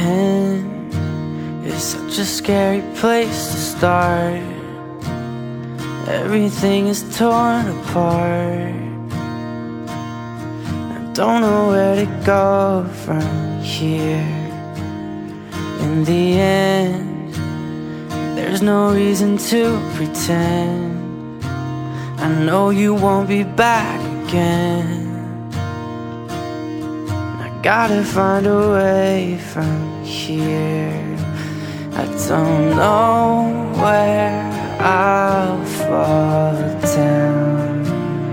end is such a scary place to start. Everything is torn apart. I don't know where to go from here. In the end, there's no reason to pretend. I know you won't be back again. I gotta find a way from here. I don't know where I'll fall down,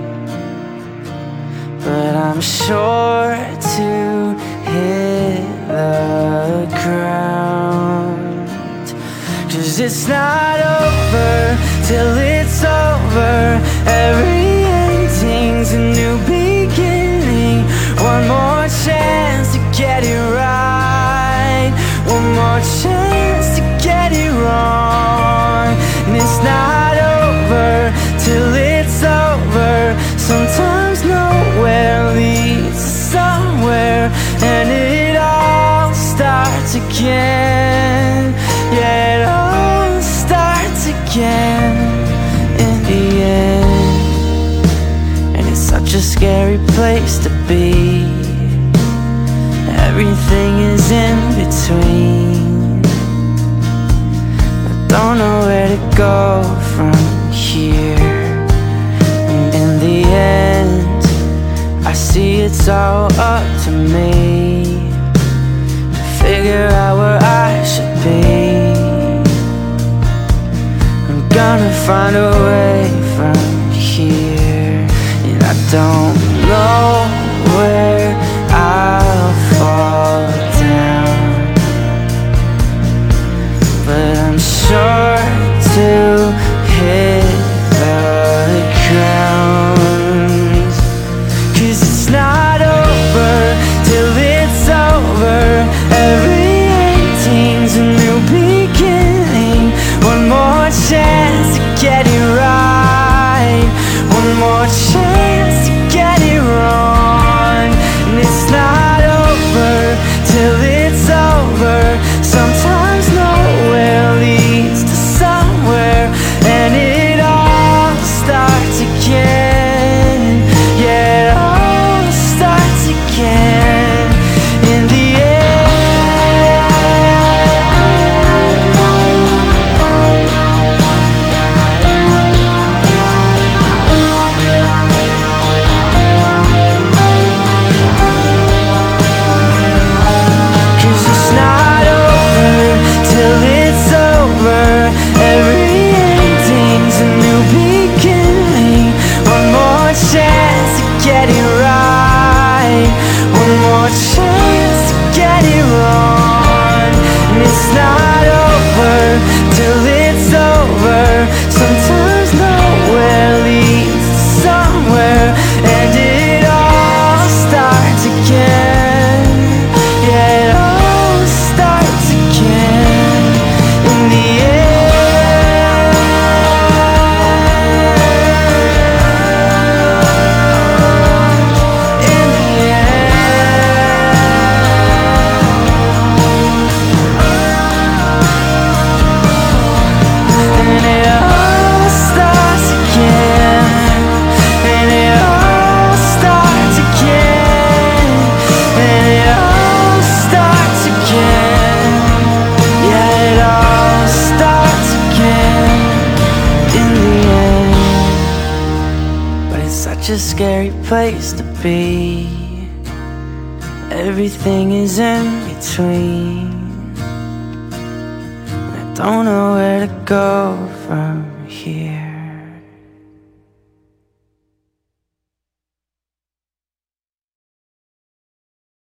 but I'm sure to hit the ground. 'Cause it's not over till it's over. Every ending's a new beginning. One more chance to get it right. One more chance to get it wrong. And it's not over till it's over. Sometimes nowhere leads to somewhere, and it all starts again. Yeah, it all starts again in the end. And it's such a scary place to be. Everything is in between. I don't know where to go from here. And in the end, I see it's all up to me to figure out where I should be. I'm gonna find a way from here. And I don't know where I'll fall down, but I'm sure to hit the ground. 'Cause it's not over till it's over. Every ending's a new beginning. One more chance to get it right. One more chance to get it wrong. And it's not over till it's over. Sometimes nowhere leads to somewhere, and it all starts again. Yeah, it all starts again in the a scary place to be. Everything is in between. I don't know where to go from here.